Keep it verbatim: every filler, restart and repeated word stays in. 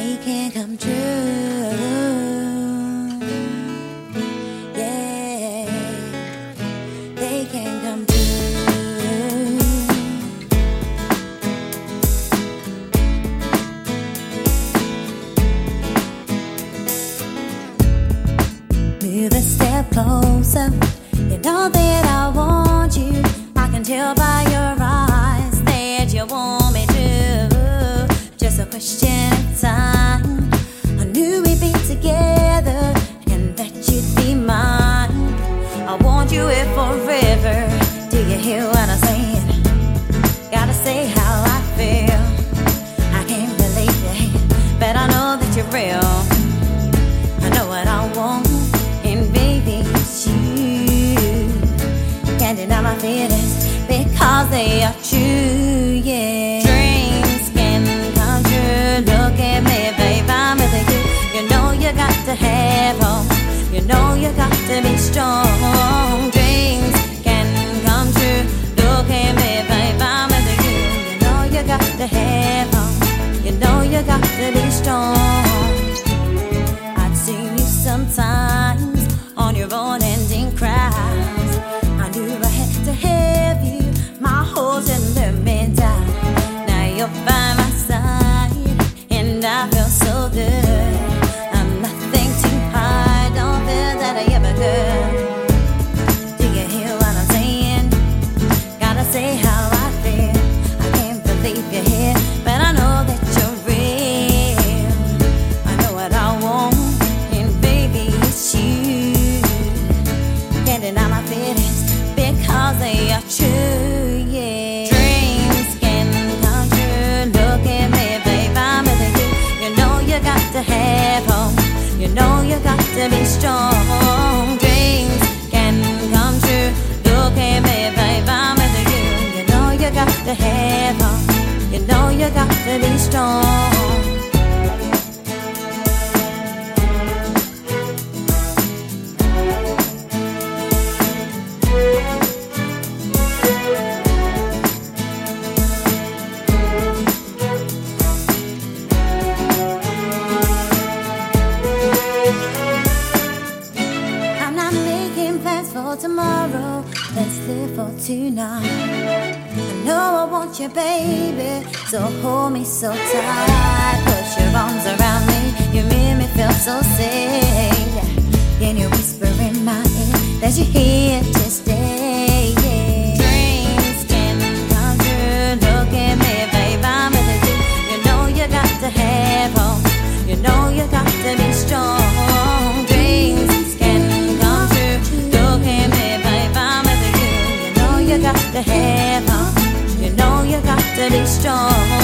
they can come true. Yeah, they can come true. Move a step closer. You know that I want you. I can tell by your eyes that you want me to. Just a question of time. I knew we'd be together and that you'd be mine. I want you here forever. Do you hear what I'm saying? Gotta say how I feel. I can't believe it, but I know that you're real. I know what I want, and baby, it's you. Can't deny my feelings because they are true, yeah. Dreams can come true. Look at me, babe, I'm with you. You know you got to have hope. You know you got to be strong. Dreams can come true. Look at me, babe, I'm with you. You know you got to have hope. You know you got to be strong. I've seen you sometimes on your own ending cries. I knew I had to have you. My horse and let me down. Now you're by my side, and I feel so good. I'm nothing too hard, don't feel that I ever could. Do you hear what I'm saying? Gotta say how I feel. I can't believe you're here, but I know that you're real. I know what I want, and baby, it's you. Can't deny my feelings because they are true, yeah. Dreams can come true. Look at me, babe, I'm with you. You know you got to have hope. You know you got to be strong. Dreams can come true. Look at me, babe, I'm with you. You know you got to have hope. You know you got to be strong. For tomorrow, let's live for tonight. I know I want you, baby, so hold me so tight. Put your arms around me, you make me feel so safe. Can you whisper in my ear that you're here to stay? Yeah. Dreams can come true. Look at me, babe, I'm with you. You know you got to have hope. You know you got to be strong. Dreams can come true. Look at me, babe, I'm with you. You know you got to have hope. You know you got to be strong.